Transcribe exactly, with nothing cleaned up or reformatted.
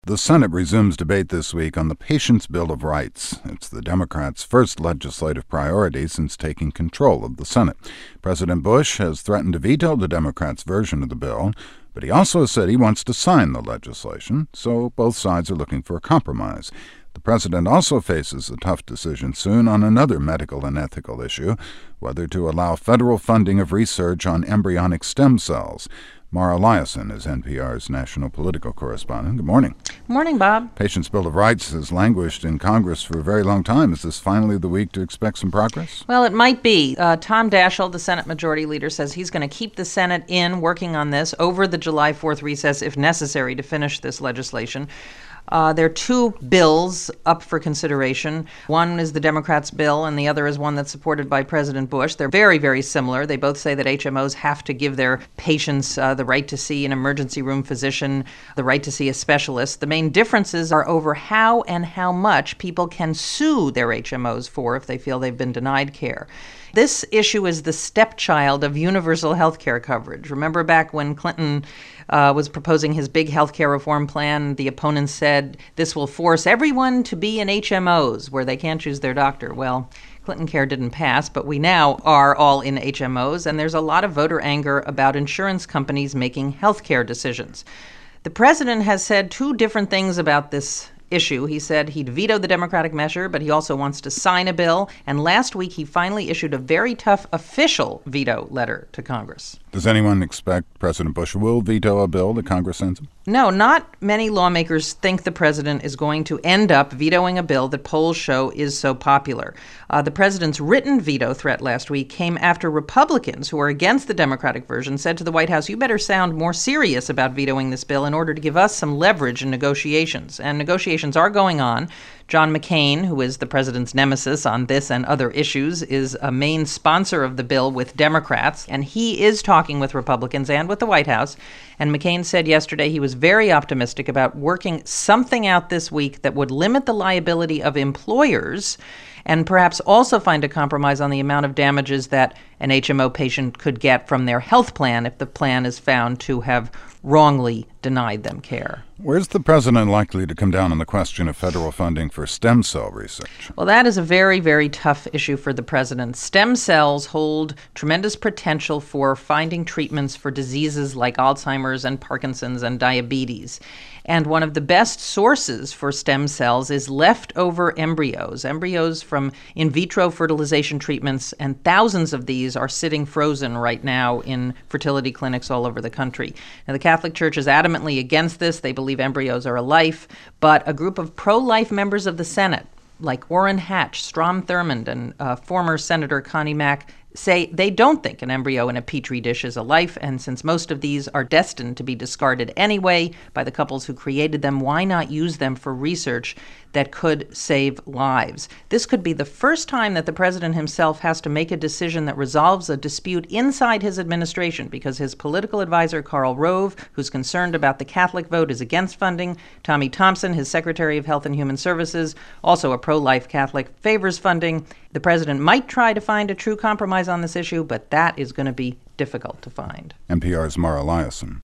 The Senate resumes debate this week on the Patients' Bill of Rights. It's the Democrats' first legislative priority since taking control of the Senate. President Bush has threatened to veto the Democrats' version of the bill, but he also said he wants to sign the legislation, so both sides are looking for a compromise. The president also faces a tough decision soon on another medical and ethical issue, whether to allow federal funding of research on embryonic stem cells. Mara Liasson is N P R's national political correspondent. Good morning. Morning, Bob. Patients' Bill of Rights has languished in Congress for a very long time. Is this finally the week to expect some progress? Well, it might be. Uh, Tom Daschle, the Senate Majority Leader, says he's going to keep the Senate in working on this over the July fourth recess if necessary to finish this legislation. Uh, there are two bills up for consideration. One is the Democrats' bill, and the other is one that's supported by President Bush. They're very, very similar. They both say that H M Os have to give their patients uh, the right to see an emergency room physician, the right to see a specialist. The main differences are over how and how much people can sue their H M Os for if they feel they've been denied care. This issue is the stepchild of universal health care coverage. Remember back when Clinton uh, was proposing his big health care reform plan, the opponents said this will force everyone to be in H M Os where they can't choose their doctor. Well, Clinton Care didn't pass, but we now are all in H M Os, and there's a lot of voter anger about insurance companies making health care decisions. The president has said two different things about this issue. He said he'd veto the Democratic measure, but he also wants to sign a bill. And last week, he finally issued a very tough official veto letter to Congress. Does anyone expect President Bush will veto a bill that Congress sends him? No, not many lawmakers think the president is going to end up vetoing a bill that polls show is so popular. Uh, the president's written veto threat last week came after Republicans who are against the Democratic version said to the White House, you better sound more serious about vetoing this bill in order to give us some leverage in negotiations. And negotiations are going on. John McCain, who is the president's nemesis on this and other issues, is a main sponsor of the bill with Democrats, and he is talking with Republicans and with the White House. And McCain said yesterday he was very optimistic about working something out this week that would limit the liability of employers and perhaps also find a compromise on the amount of damages that an H M O patient could get from their health plan if the plan is found to have wrongly denied them care. Where's the president likely to come down on the question of federal funding for stem cell research? Well, that is a very, very tough issue for the president. Stem cells hold tremendous potential for finding treatments for diseases like Alzheimer's and Parkinson's and diabetes. And one of the best sources for stem cells is leftover embryos, embryos from in vitro fertilization treatments, and thousands of these are sitting frozen right now in fertility clinics all over the country. Now, the Catholic Church is adamantly against this. They believe embryos are a life, but a group of pro-life members of the Senate, like Orrin Hatch, Strom Thurmond, and uh, former Senator Connie Mack, say they don't think an embryo in a petri dish is a life, and since most of these are destined to be discarded anyway by the couples who created them, why not use them for research that could save lives? This could be the first time that the president himself has to make a decision that resolves a dispute inside his administration, because his political advisor, Karl Rove, who's concerned about the Catholic vote, is against funding. Tommy Thompson, his Secretary of Health and Human Services, also a pro-life Catholic, favors funding. The president might try to find a true compromise on this issue, but that is going to be difficult to find. N P R's Mara Liasson.